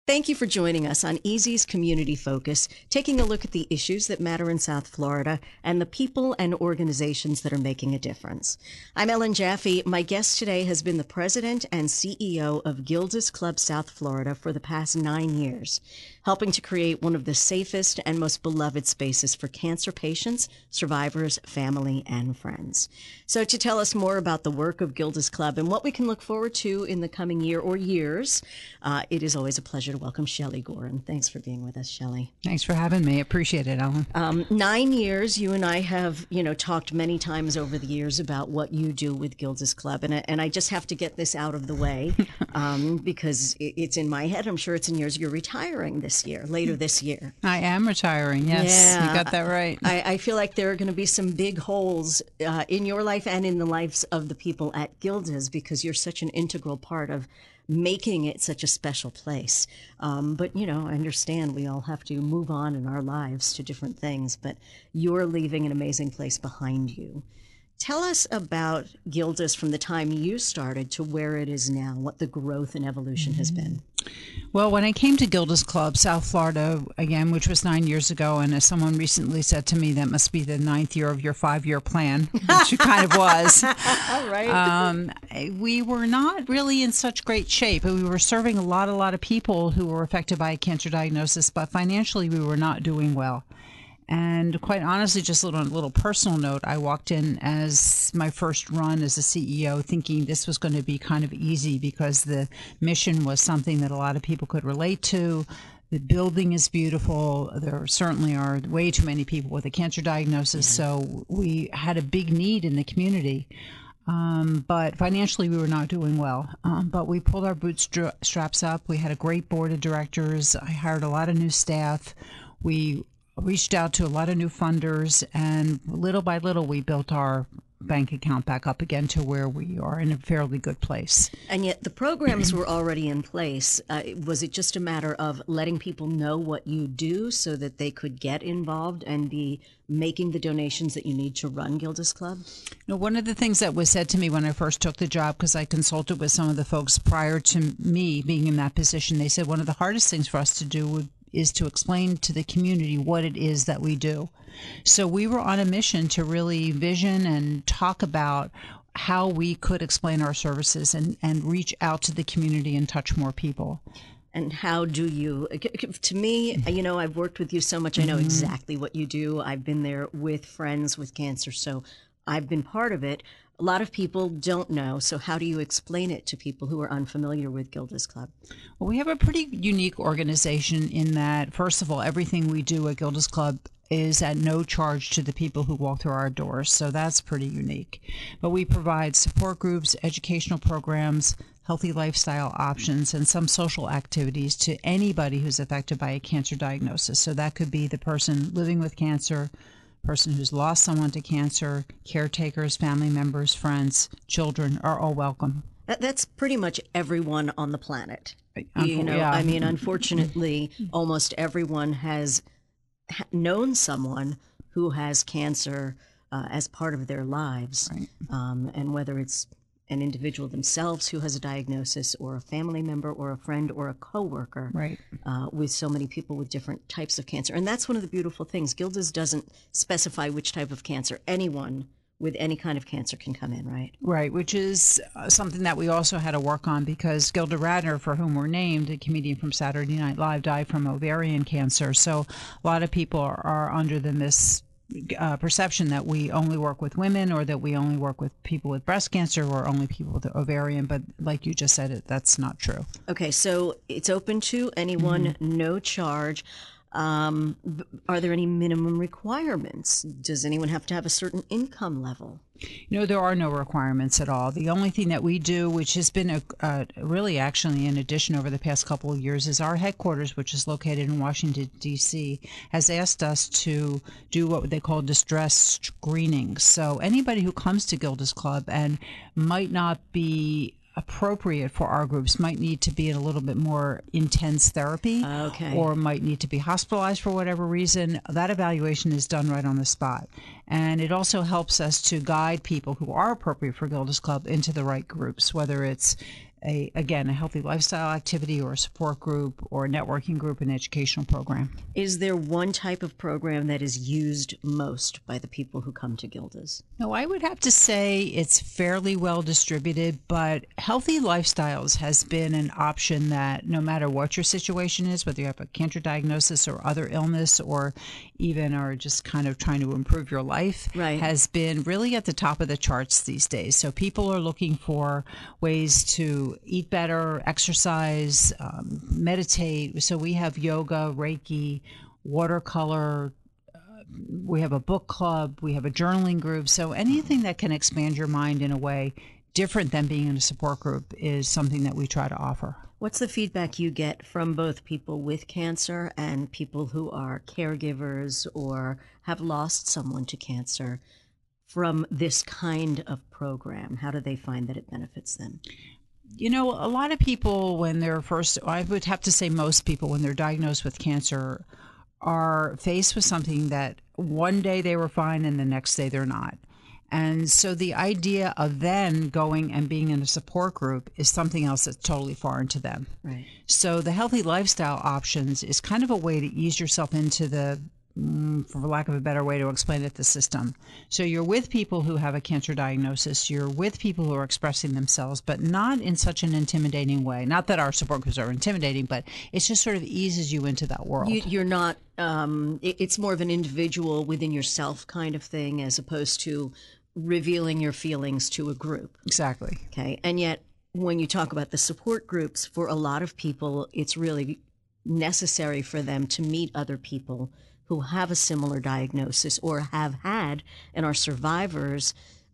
Thank you for joining us on EASY's Community Focus, taking a look at the issues that matter in South Florida and the people and organizations that are making a difference. I'm Ellen Jaffe. My guest today has been the president and CEO of Gilda's Club South Florida for the past 9 years, helping to create one of the safest and most beloved spaces for cancer patients, survivors, family, and friends. So to tell us more about the work of Gilda's Club and what we can look forward to in the coming year or years, it is always a pleasure to welcome Shelley Gorin. Thanks for being with us, Shelley. Thanks for having me. Appreciate it, Ellen. 9 years, you and I have, talked many times over the years about what you do with Gilda's Club. And I just have to get this out of the way because it's in my head. I'm sure it's in yours. You're retiring later this year. I am retiring. Yes, yeah. You got that right. I feel like there are going to be some big holes in your life and in the lives of the people at Gilda's because you're such an integral part of making it such a special place. But, I understand we all have to move on in our lives to different things, but you're leaving an amazing place behind you. Tell us about Gilda's from the time you started to where it is now, what the growth and evolution has been. Well, when I came to Gilda's Club, South Florida, again, which was 9 years ago, and as someone recently said to me, that must be the 9th year of your 5-year plan, which it kind of was. Right. We were not really in such great shape. We were serving a lot of people who were affected by a cancer diagnosis, but financially we were not doing well. And quite honestly, just on a little personal note, I walked in as my first run as a CEO thinking this was going to be kind of easy because the mission was something that a lot of people could relate to. The building is beautiful. There certainly are way too many people with a cancer diagnosis, so we had a big need in the community. But financially, we were not doing well. But we pulled our bootstraps up. We had a great board of directors. I hired a lot of new staff. We reached out to a lot of new funders, and little by little, we built our bank account back up again to where we are in a fairly good place. And yet the programs were already in place. Was it just a matter of letting people know what you do so that they could get involved and be making the donations that you need to run Gilda's Club? One of the things that was said to me when I first took the job, because I consulted with some of the folks prior to me being in that position, they said one of the hardest things for us to do is to explain to the community what it is that we do. So we were on a mission to really vision and talk about how we could explain our services and reach out to the community and touch more people. And how do you, to me, I've worked with you so much, I know exactly what you do. I've been there with friends with cancer, so I've been part of it. A lot of people don't know, so how do you explain it to people who are unfamiliar with Gilda's Club? Well, we have a pretty unique organization in that, first of all, everything we do at Gilda's Club is at no charge to the people who walk through our doors, so that's pretty unique. But we provide support groups, educational programs, healthy lifestyle options, and some social activities to anybody who's affected by a cancer diagnosis. So that could be the person living with cancer, person who's lost someone to cancer, caretakers, family members, friends, children are all welcome. That's pretty much everyone on the planet. Yeah. I mean, unfortunately, almost everyone has known someone who has cancer as part of their lives. Right. And whether it's an individual themselves who has a diagnosis or a family member or a friend or a coworker, right. With so many people with different types of cancer. And that's one of the beautiful things. Gilda's doesn't specify which type of cancer. Anyone with any kind of cancer can come in, right? Right, which is something that we also had to work on because Gilda Radner, for whom we're named, a comedian from Saturday Night Live, died from ovarian cancer. So a lot of people are under the perception that we only work with women or that we only work with people with breast cancer or only people with ovarian. But like you just said, that's not true. Okay, so it's open to anyone, no charge. Are there any minimum requirements? Does anyone have to have a certain income level? There are no requirements at all. The only thing that we do, which has been really actually in addition over the past couple of years, is our headquarters, which is located in Washington, D.C., has asked us to do what they call distress screenings. So anybody who comes to Gilda's Club and might not be appropriate for our groups might need to be in a little bit more intense therapy or might need to be hospitalized for whatever reason. That evaluation is done right on the spot. And it also helps us to guide people who are appropriate for Gilda's Club into the right groups, whether it's again, a healthy lifestyle activity or a support group or a networking group, an educational program. Is there one type of program that is used most by the people who come to Gilda's? No, I would have to say it's fairly well distributed, but healthy lifestyles has been an option that no matter what your situation is, whether you have a cancer diagnosis or other illness, or even are just kind of trying to improve your life, Right. has been really at the top of the charts these days. So people are looking for ways to eat better, exercise, meditate. So we have yoga, Reiki, watercolor. We have a book club. We have a journaling group. So anything that can expand your mind in a way different than being in a support group is something that we try to offer. What's the feedback you get from both people with cancer and people who are caregivers or have lost someone to cancer from this kind of program? How do they find that it benefits them? You know, a lot of people when they're first, I would have to say most people when they're diagnosed with cancer are faced with something that one day they were fine and the next day they're not. And so the idea of then going and being in a support group is something else that's totally foreign to them. Right. So the healthy lifestyle options is kind of a way to ease yourself into the, for lack of a better way to explain it, the system. So you're with people who have a cancer diagnosis, you're with people who are expressing themselves, but not in such an intimidating way. Not that our support groups are intimidating, but it just sort of eases you into that world. You're not, it's more of an individual within yourself kind of thing as opposed to revealing your feelings to a group. Exactly. Okay. And yet, when you talk about the support groups, for a lot of people, it's really necessary for them to meet other people who have a similar diagnosis or have had and are survivors,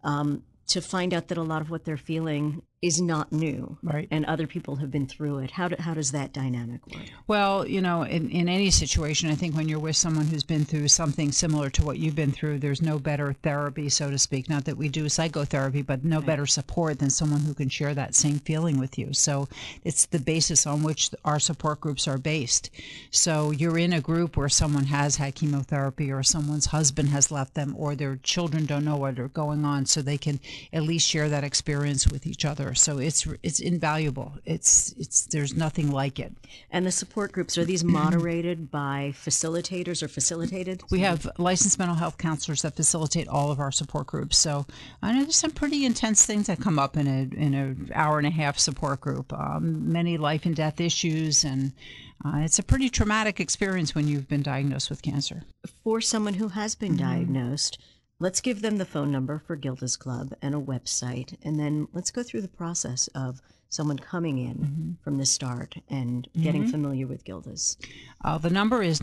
to find out that a lot of what they're feeling is not new, Right. And other people have been through it. How does that dynamic work? Well, you know, in any situation, I think when you're with someone who's been through something similar to what you've been through, there's no better therapy, so to speak. Not that we do psychotherapy, but no better support than someone who can share that same feeling with you. So it's the basis on which our support groups are based. So you're in a group where someone has had chemotherapy or someone's husband has left them or their children don't know what are going on, so they can at least share that experience with each other. So it's invaluable. It's there's nothing like it. And the support groups, are these moderated by facilitators or facilitated? We have licensed mental health counselors that facilitate all of our support groups. So I know there's some pretty intense things that come up in an hour and a half support group. Many life and death issues, and it's a pretty traumatic experience when you've been diagnosed with cancer. For someone who has been diagnosed, let's give them the phone number for Gilda's Club and a website, and then let's go through the process of someone coming in from the start and getting familiar with Gilda's. The number is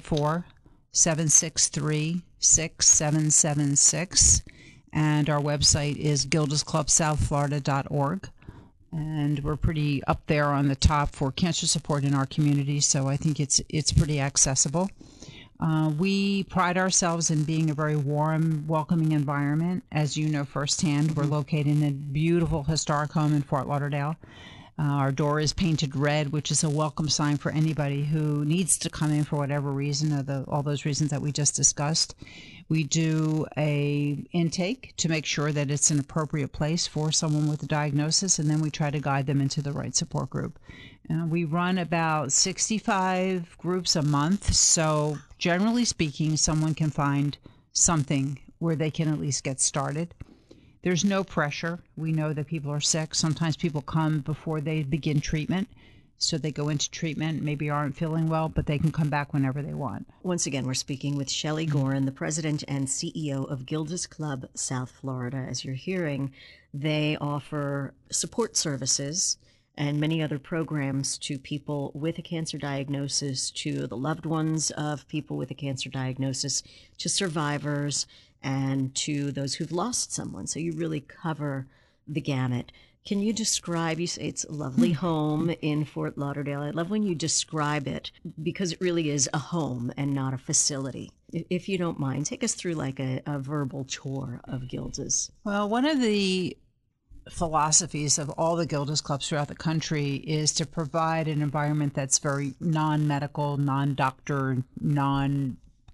954-763-6776, and our website is gildasclubsouthflorida.org. And we're pretty up there on the top for cancer support in our community, so I think it's pretty accessible. We pride ourselves in being a very warm, welcoming environment. As you know firsthand, we're located in a beautiful historic home in Fort Lauderdale. Our door is painted red, which is a welcome sign for anybody who needs to come in for whatever reason, or all those reasons that we just discussed. We do a intake to make sure that it's an appropriate place for someone with a diagnosis, and then we try to guide them into the right support group. We run about 65 groups a month, so generally speaking, someone can find something where they can at least get started. There's no pressure. We know that people are sick. Sometimes people come before they begin treatment. So they go into treatment, maybe aren't feeling well, but they can come back whenever they want. Once again, we're speaking with Shelley Gorin, the president and CEO of Gilda's Club South Florida. As you're hearing, they offer support services and many other programs to people with a cancer diagnosis, to the loved ones of people with a cancer diagnosis, to survivors, and to those who've lost someone. So you really cover the gamut. Can you describe, you say it's a lovely home in Fort Lauderdale. I love when you describe it because it really is a home and not a facility. If you don't mind, take us through like a verbal tour of Gilda's. Well, one of the philosophies of all the Gilda's clubs throughout the country is to provide an environment that's very non-medical, non-doctor,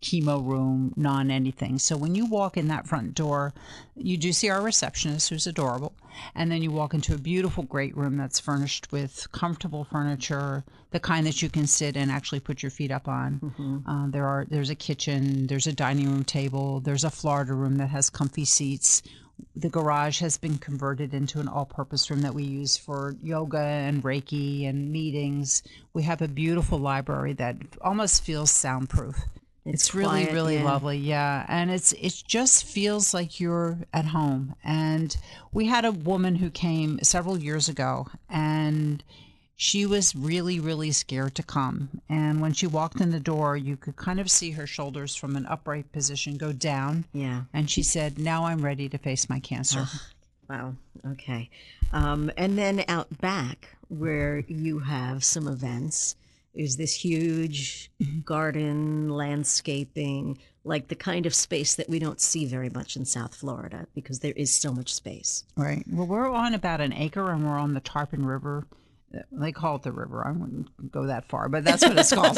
chemo room, non-anything. So when you walk in that front door, you do see our receptionist, who's adorable, and then you walk into a beautiful, great room that's furnished with comfortable furniture, the kind that you can sit and actually put your feet up on. There's a kitchen, there's a dining room table, there's a Florida room that has comfy seats. The garage has been converted into an all-purpose room that we use for yoga and Reiki and meetings. We have a beautiful library that almost feels soundproof. It's really, quiet, really yeah. lovely, yeah. And it just feels like you're at home. And we had a woman who came several years ago, and she was really, really scared to come. And when she walked in the door, you could kind of see her shoulders from an upright position go down. Yeah. And she said, "Now I'm ready to face my cancer." Wow. Okay. And then out back, where you have some events, is this huge garden, landscaping, like the kind of space that we don't see very much in South Florida because there is so much space. Right. Well, we're on about an acre, and we're on the Tarpon River. They call it the river. I wouldn't go that far, but that's what it's called.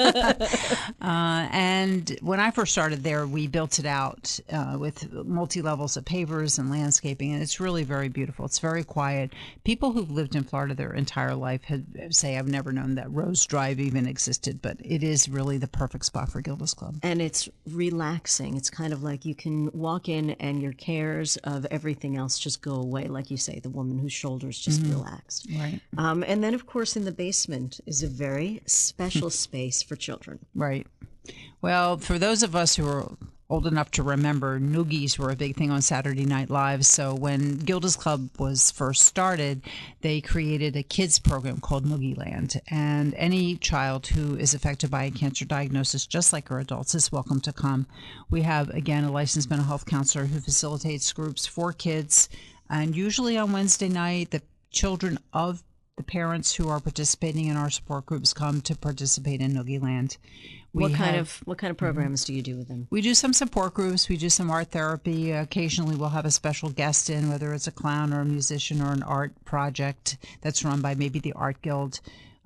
And when I first started there, we built it out with multi-levels of pavers and landscaping, and it's really very beautiful. It's very quiet. People who've lived in Florida their entire life say, "I've never known that Rose Drive even existed," but it is really the perfect spot for Gilda's Club. And it's relaxing. It's kind of like you can walk in and your cares of everything else just go away. Like you say, the woman whose shoulders just relaxed. Right. And then, of course, in the basement is a very special space for children. Right. Well, for those of us who are old enough to remember, noogies were a big thing on Saturday Night Live. So when Gilda's Club was first started, they created a kids program called Noogie Land. And any child who is affected by a cancer diagnosis, just like our adults, is welcome to come. We have, again, a licensed mental health counselor who facilitates groups for kids. And usually on Wednesday night, the children of the parents who are participating in our support groups come to participate in Noogie Land. What kind of programs do you do with them? We do some support groups. We do some art therapy. Occasionally we'll have a special guest in, whether it's a clown or a musician or an art project that's run by maybe the Art Guild.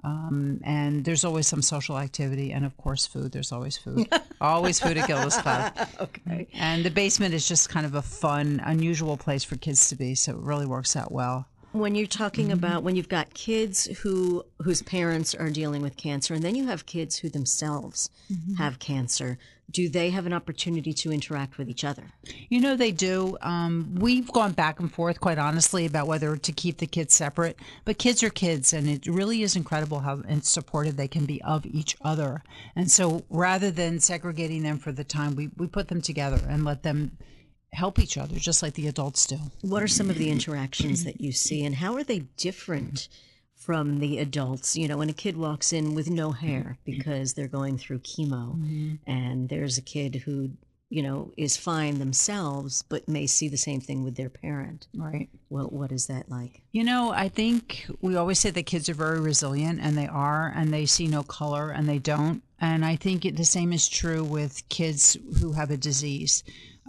And there's always some social activity, and of course food. There's always food. Always food at Gilda's Club. Okay. And the basement is just kind of a fun, unusual place for kids to be, so it really works out well. When you're talking about when you've got kids whose parents are dealing with cancer, and then you have kids who themselves have cancer, do they have an opportunity to interact with each other? You know, they do. We've gone back and forth, quite honestly, about whether to keep the kids separate. But kids are kids, and it really is incredible how supportive they can be of each other. And so rather than segregating them for the time, we put them together and let them help each other, just like the adults do. What are some of the interactions that you see, and how are they different from the adults? You know, when a kid walks in with no hair because they're going through chemo, and there's a kid who, you know, is fine themselves, but may see the same thing with their parent. Right. Well, what is that like? You know, I think we always say that kids are very resilient, and they are, and they see no color, and they don't. And I think the same is true with kids who have a disease.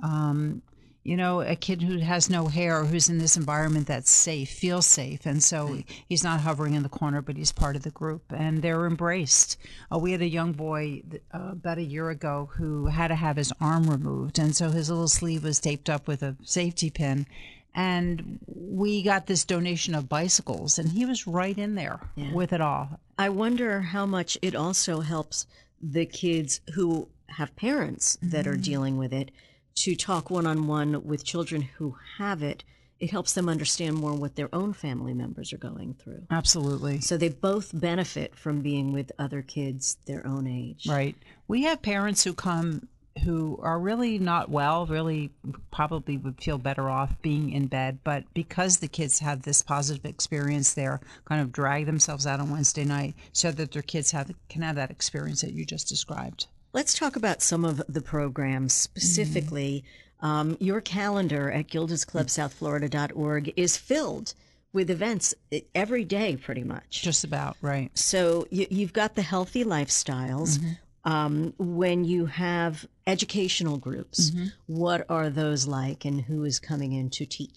You know, a kid who has no hair, who's in this environment that's safe, feels safe. And so he's not hovering in the corner, but he's part of the group, and they're embraced. We had a young boy about a year ago who had to have his arm removed. And so his little sleeve was taped up with a safety pin. And we got this donation of bicycles, and he was right in there with it all. I wonder how much it also helps the kids who have parents that are dealing with it to talk one-on-one with children who have it. It helps them understand more what their own family members are going through. Absolutely. So they both benefit from being with other kids their own age. Right. We have parents who come who are really not well, really probably would feel better off being in bed, but because the kids have this positive experience there, kind of drag themselves out on Wednesday night so that their kids can have that experience that you just described. Let's talk about some of the programs specifically. Your calendar at gildasclubsouthflorida.org is filled with events every day, pretty much. Just about, right. So you've got the healthy lifestyles. When you have educational groups, what are those like, and who is coming in to teach?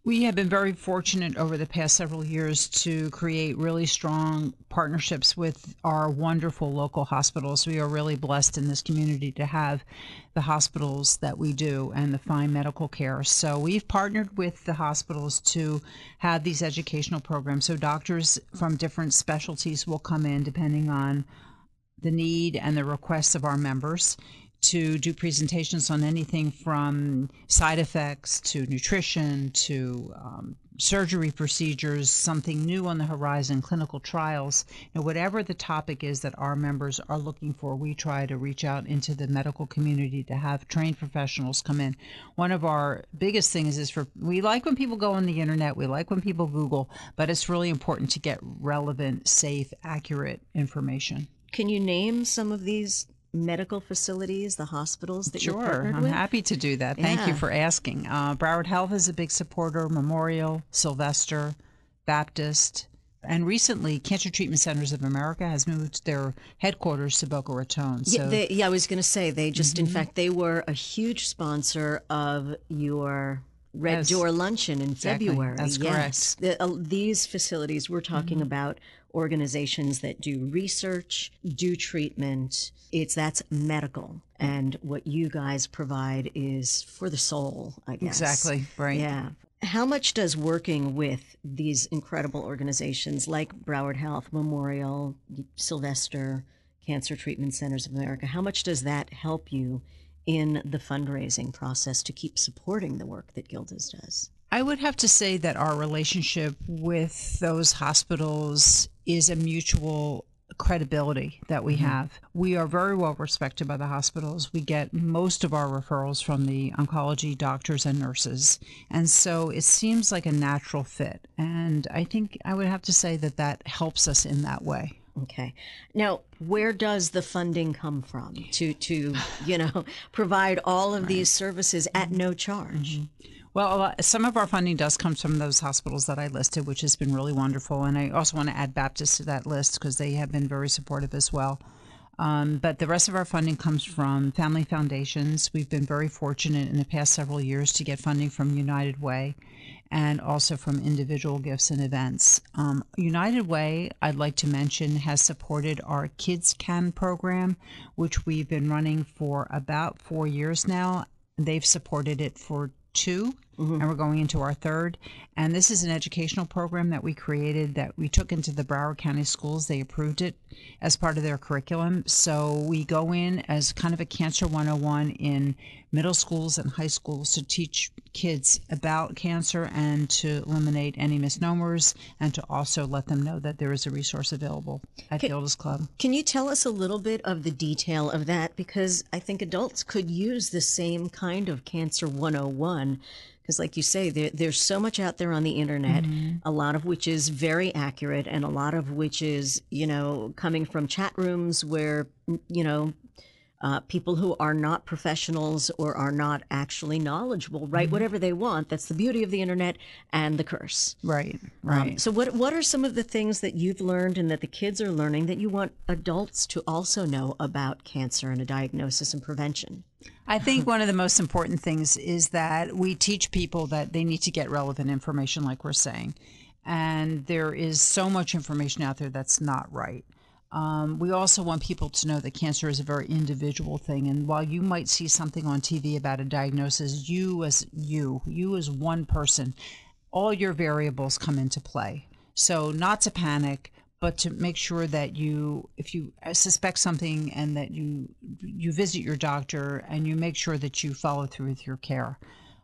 We have been very fortunate over the past several years to create really strong partnerships with our wonderful local hospitals. We are really blessed in this community to have the hospitals that we do and the fine medical care. So we've partnered with the hospitals to have these educational programs. So doctors from different specialties will come in depending on the need and the requests of our members to do presentations on anything from side effects to nutrition to surgery procedures, something new on the horizon, clinical trials. Whatever the topic is that our members are looking for, we try to reach out into the medical community to have trained professionals come in. One of our biggest things is we like when people go on the internet, we like when people Google, but it's really important to get relevant, safe, accurate information. Can you name some of these medical facilities, the hospitals that you're partnered with? I'm happy to do that. Thank you for asking. Broward Health is a big supporter, Memorial, Sylvester, Baptist, and recently Cancer Treatment Centers of America has moved their headquarters to Boca Raton. So, I was going to say, they just, in fact, they were a huge sponsor of your Red Door Luncheon in February. That's correct. These facilities, we're talking about organizations that do research, do treatment. That's medical. And what you guys provide is for the soul, I guess. Exactly, right. Yeah. How much does working with these incredible organizations like Broward Health, Memorial, Sylvester, Cancer Treatment Centers of America, how much does that help you in the fundraising process to keep supporting the work that Gilda's does? I would have to say that our relationship with those hospitals is a mutual credibility that we have. We are very well respected by the hospitals. We get most of our referrals from the oncology doctors and nurses. And so it seems like a natural fit. And I think I would have to say that that helps us in that way. Okay. Now, where does the funding come from to provide all of these services at no charge? Well, some of our funding does come from those hospitals that I listed, which has been really wonderful. And I also want to add Baptist to that list because they have been very supportive as well. But the rest of our funding comes from family foundations. We've been very fortunate in the past several years to get funding from United Way and also from individual gifts and events. United Way, I'd like to mention, has supported our Kids Can program, which we've been running for about 4 years now. They've supported it for 2, and we're going into our 3rd. And this is an educational program that we created that we took into the Broward County schools. They approved it as part of their curriculum. So we go in as kind of a Cancer 101 in middle schools and high schools to teach kids about cancer and to eliminate any misnomers and to also let them know that there is a resource available at Gilda's Club. Can you tell us a little bit of the detail of that? Because I think adults could use the same kind of Cancer 101. Because like you say, there's so much out there on the internet, a lot of which is very accurate and a lot of which is, coming from chat rooms where, people who are not professionals or are not actually knowledgeable write whatever they want. That's the beauty of the internet and the curse. Right. So what are some of the things that you've learned and that the kids are learning that you want adults to also know about cancer and a diagnosis and prevention? I think one of the most important things is that we teach people that they need to get relevant information, like we're saying. And there is so much information out there that's not right. We also want people to know that cancer is a very individual thing. And while you might see something on TV about a diagnosis, you as one person, all your variables come into play. So not to panic, but to make sure that if you suspect something and that you visit your doctor and you make sure that you follow through with your care.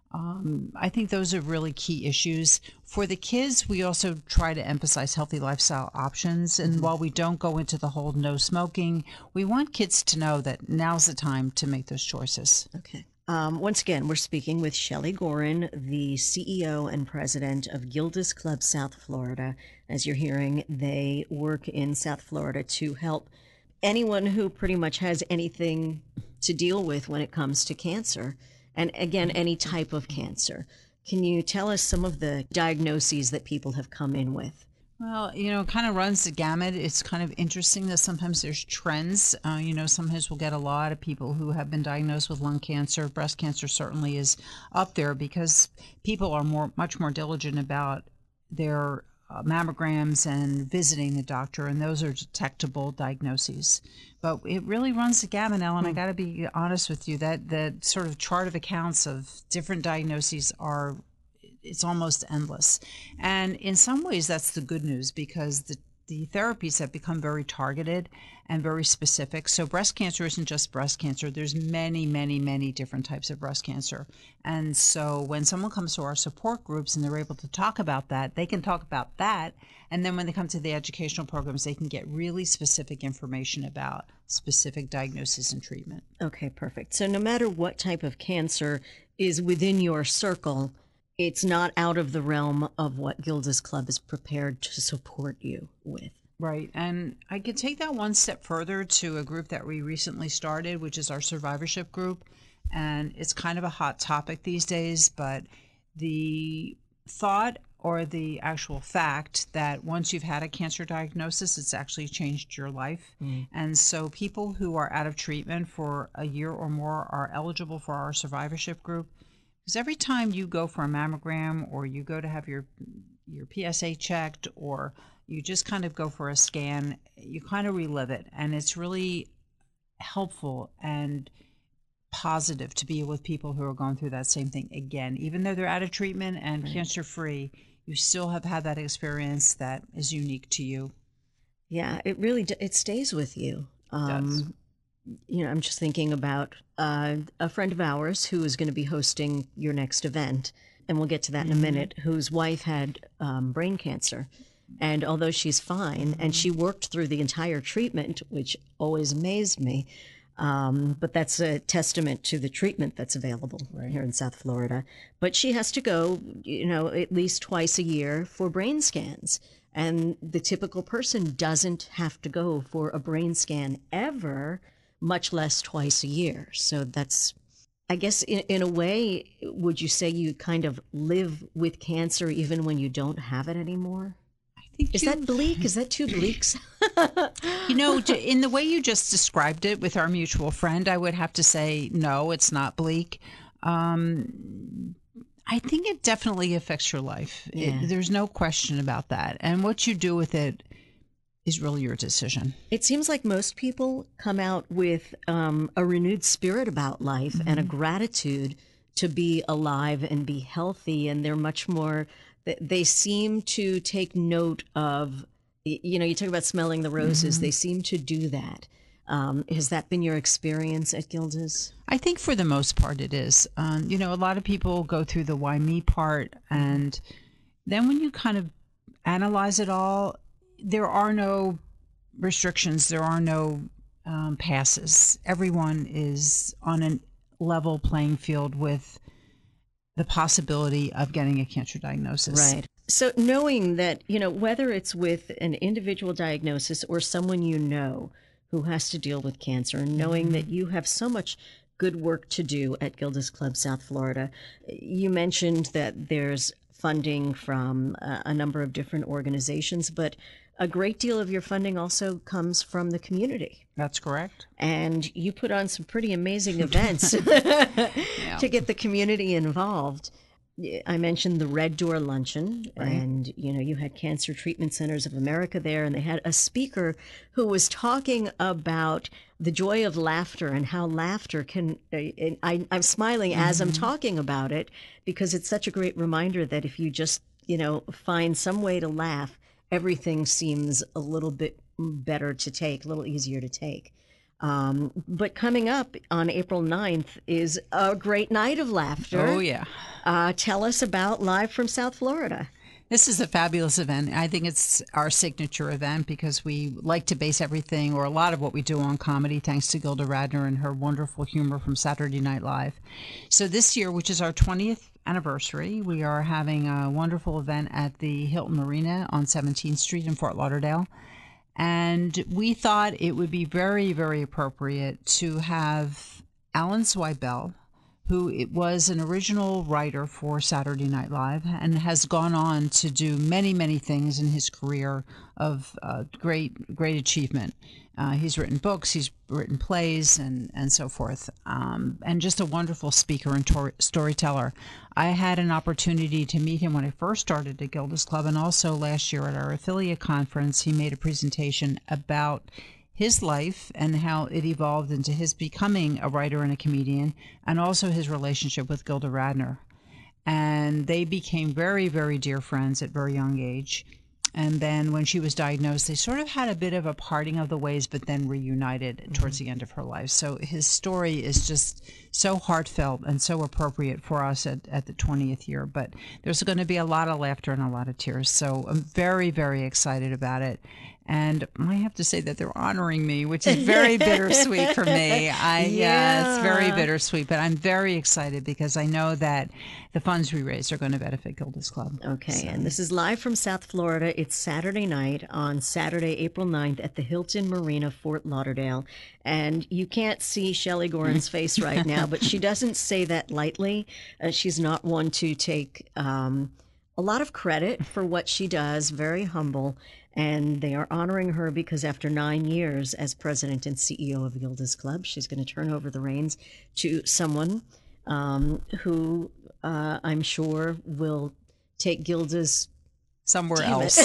I think those are really key issues. For the kids, we also try to emphasize healthy lifestyle options. And while we don't go into the whole no smoking, we want kids to know that now's the time to make those choices. Okay. Once again, we're speaking with Shelley Gorin, the CEO and president of Gilda's Club South Florida. As you're hearing, they work in South Florida to help anyone who pretty much has anything to deal with when it comes to cancer. And again, any type of cancer. Can you tell us some of the diagnoses that people have come in with? Well, it kind of runs the gamut. It's kind of interesting that sometimes there's trends. Sometimes we'll get a lot of people who have been diagnosed with lung cancer. Breast cancer certainly is up there because people are much more diligent about their mammograms and visiting the doctor, and those are detectable diagnoses. But it really runs the gamut, Ellen. I got to be honest with you. That sort of chart of accounts of different diagnoses it's almost endless. And in some ways, that's the good news because the therapies have become very targeted and very specific. So breast cancer isn't just breast cancer. There's many, many, many different types of breast cancer. And so when someone comes to our support groups and they're able to talk about that, they can talk about that. And then when they come to the educational programs, they can get really specific information about specific diagnosis and treatment. Okay, perfect. So no matter what type of cancer is within your circle, it's not out of the realm of what Gilda's Club is prepared to support you with. Right. And I could take that one step further to a group that we recently started, which is our survivorship group. And it's kind of a hot topic these days, but the thought or the actual fact that once you've had a cancer diagnosis, it's actually changed your life. And so people who are out of treatment for a year or more are eligible for our survivorship group. Because every time you go for a mammogram or you go to have your PSA checked or you just kind of go for a scan, you kind of relive it. And it's really helpful and positive to be with people who are going through that same thing again. Even though they're out of treatment and cancer-free, you still have had that experience that is unique to you. Yeah, it really it stays with you. It does. I'm just thinking about a friend of ours who is going to be hosting your next event, and we'll get to that in a minute, whose wife had brain cancer. And although she's fine, and she worked through the entire treatment, which always amazed me, but that's a testament to the treatment that's available here in South Florida. But she has to go, at least twice a year for brain scans. And the typical person doesn't have to go for a brain scan ever, much less twice a year. So that's, I guess, in a way, would you say you kind of live with cancer even when you don't have it anymore? Is that bleak? Is that too bleak? In the way you just described it with our mutual friend, I would have to say, no, it's not bleak. I think it definitely affects your life. Yeah. There's no question about that. And what you do with it is really your decision. It seems like most people come out with a renewed spirit about life and a gratitude to be alive and be healthy. And they're much more, they seem to take note of, you talk about smelling the roses. They seem to do that. Has that been your experience at Gilda's? I think for the most part it is. A lot of people go through the why me part. And then when you kind of analyze it all, there are no restrictions. There are no passes. Everyone is on a level playing field with the possibility of getting a cancer diagnosis. Right. So knowing that, whether it's with an individual diagnosis or someone who has to deal with cancer, and knowing that you have so much good work to do at Gilda's Club South Florida. You mentioned that there's funding from a number of different organizations, but a great deal of your funding also comes from the community. That's correct. And you put on some pretty amazing events to get the community involved. I mentioned the Red Door Luncheon, and you had Cancer Treatment Centers of America there, and they had a speaker who was talking about the joy of laughter and how laughter can. I'm smiling as I'm talking about it because it's such a great reminder that if you just find some way to laugh, everything seems a little bit better to take, a little easier to take. But coming up on April 9th is a great night of laughter. Oh, yeah. Tell us about Live from South Florida. This is a fabulous event. I think it's our signature event because we like to base everything or a lot of what we do on comedy, thanks to Gilda Radner and her wonderful humor from Saturday Night Live. So this year, which is our 20th anniversary, we are having a wonderful event at the Hilton Marina on 17th Street in Fort Lauderdale. And we thought it would be very, very appropriate to have Alan Zweibel, was an original writer for Saturday Night Live and has gone on to do many, many things in his career of great achievement. He's written books, he's written plays, and so forth, and just a wonderful speaker and storyteller. I had an opportunity to meet him when I first started at Gilda's Club, and also last year at our affiliate conference, he made a presentation about his life and how it evolved into his becoming a writer and a comedian, and also his relationship with Gilda Radner. And they became very, very dear friends at a very young age. And then when she was diagnosed, they sort of had a bit of a parting of the ways, but then reunited towards the end of her life. So his story is just so heartfelt and so appropriate for us at the 20th year. But there's going to be a lot of laughter and a lot of tears. So I'm very, very excited about it. And I have to say that they're honoring me, which is very bittersweet for me. Yeah, it's very bittersweet, but I'm very excited because I know that the funds we raise are going to benefit Gilda's Club. Okay, and this is live from South Florida. It's Saturday night on Saturday, April 9th at the Hilton Marina, Fort Lauderdale. And you can't see Shelley Gorin's face right now, but she doesn't say that lightly. She's not one to take a lot of credit for what she does, very humble. And they are honoring her because after 9 years as president and CEO of Gilda's Club, she's going to turn over the reins to someone who I'm sure will take Gilda's somewhere else.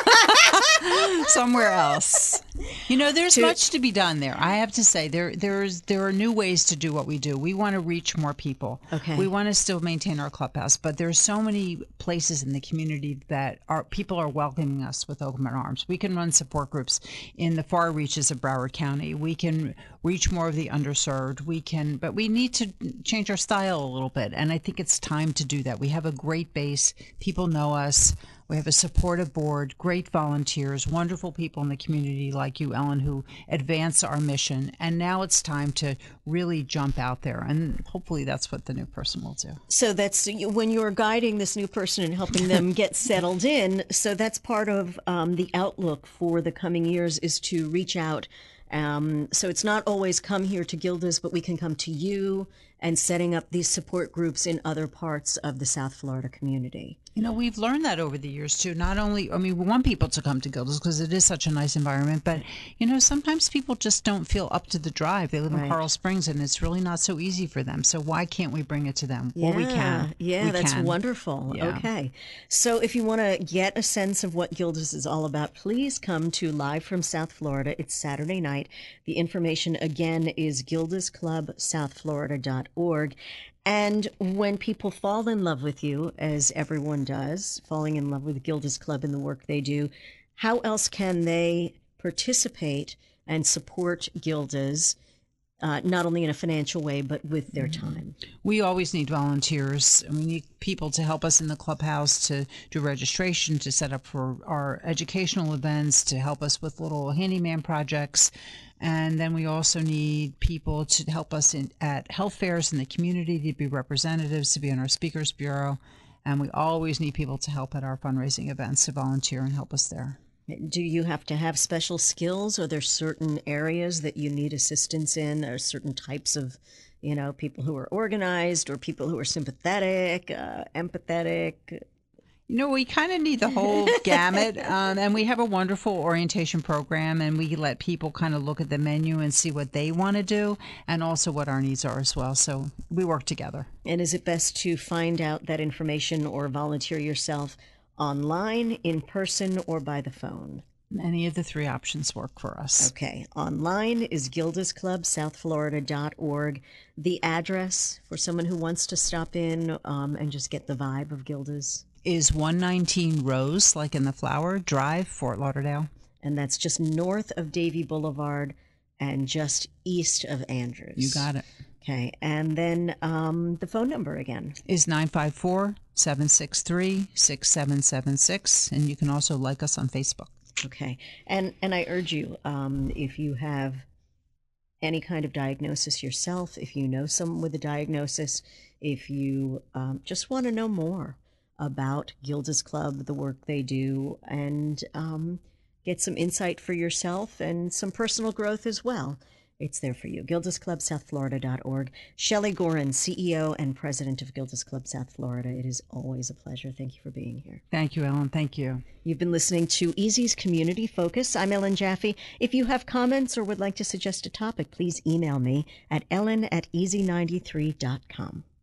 Somewhere else. You know, there's much to be done there. I have to say, there are new ways to do what we do. We want to reach more people. Okay. We want to still maintain our clubhouse, but there's so many places in the community that people are welcoming us with open arms. We can run support groups in the far reaches of Broward County. We can reach more of the underserved. But we need to change our style a little bit, and I think it's time to do that. We have a great base. People know us. We have a supportive board, great volunteers, wonderful people in the community like you, Ellen, who advance our mission. And now it's time to really jump out there. And hopefully that's what the new person will do. So that's when you're guiding this new person and helping them get settled in. So that's part of the outlook for the coming years is to reach out. So it's not always come here to Gilda's, but we can come to you and setting up these support groups in other parts of the South Florida community. You know, we've learned that over the years, too. Not only, we want people to come to Gilda's because it is such a nice environment, but, sometimes people just don't feel up to the drive. They live in Coral Springs, and it's really not so easy for them. So why can't we bring it to them? Yeah, well, we can. Yeah, that's wonderful. Yeah. Okay. So if you want to get a sense of what Gilda's is all about, please come to Live from South Florida. It's Saturday night. The information, again, is gildasclubsouthflorida.org. And when people fall in love with you, as everyone does, falling in love with Gilda's Club and the work they do, how else can they participate and support Gilda's, not only in a financial way, but with their time? We always need volunteers. We need people to help us in the clubhouse, to do registration, to set up for our educational events, to help us with little handyman projects. And then we also need people to help us at health fairs in the community, to be representatives, to be on our speakers bureau. And we always need people to help at our fundraising events, to volunteer and help us there. Do you have to have special skills? Are there certain areas that you need assistance in? Or certain types of, people who are organized or people who are sympathetic, empathetic? We kind of need the whole gamut, and we have a wonderful orientation program, and we let people kind of look at the menu and see what they want to do and also what our needs are as well. So we work together. And is it best to find out that information or volunteer yourself online, in person, or by the phone? Any of the three options work for us. Okay. Online is gildasclubsouthflorida.org. The address for someone who wants to stop in and just get the vibe of Gilda's is 119 Rose, like in the flower, Drive, Fort Lauderdale. And that's just north of Davie Boulevard and just east of Andrews. You got it. Okay. And then the phone number again is 954-763-6776. And you can also like us on Facebook. Okay. And I urge you, if you have any kind of diagnosis yourself, if you know someone with a diagnosis, if you just want to know more about Gilda's Club, the work they do, and get some insight for yourself and some personal growth as well, It's there for you. GildasClubSouthFlorida.org. Shelley Gorin, CEO and President of Gildas Club South Florida. It is always a pleasure. Thank you for being here. Thank you, Ellen. Thank you. You've been listening to Easy's Community Focus. I'm Ellen Jaffe. If you have comments or would like to suggest a topic, please email me at ellen@easy93.com.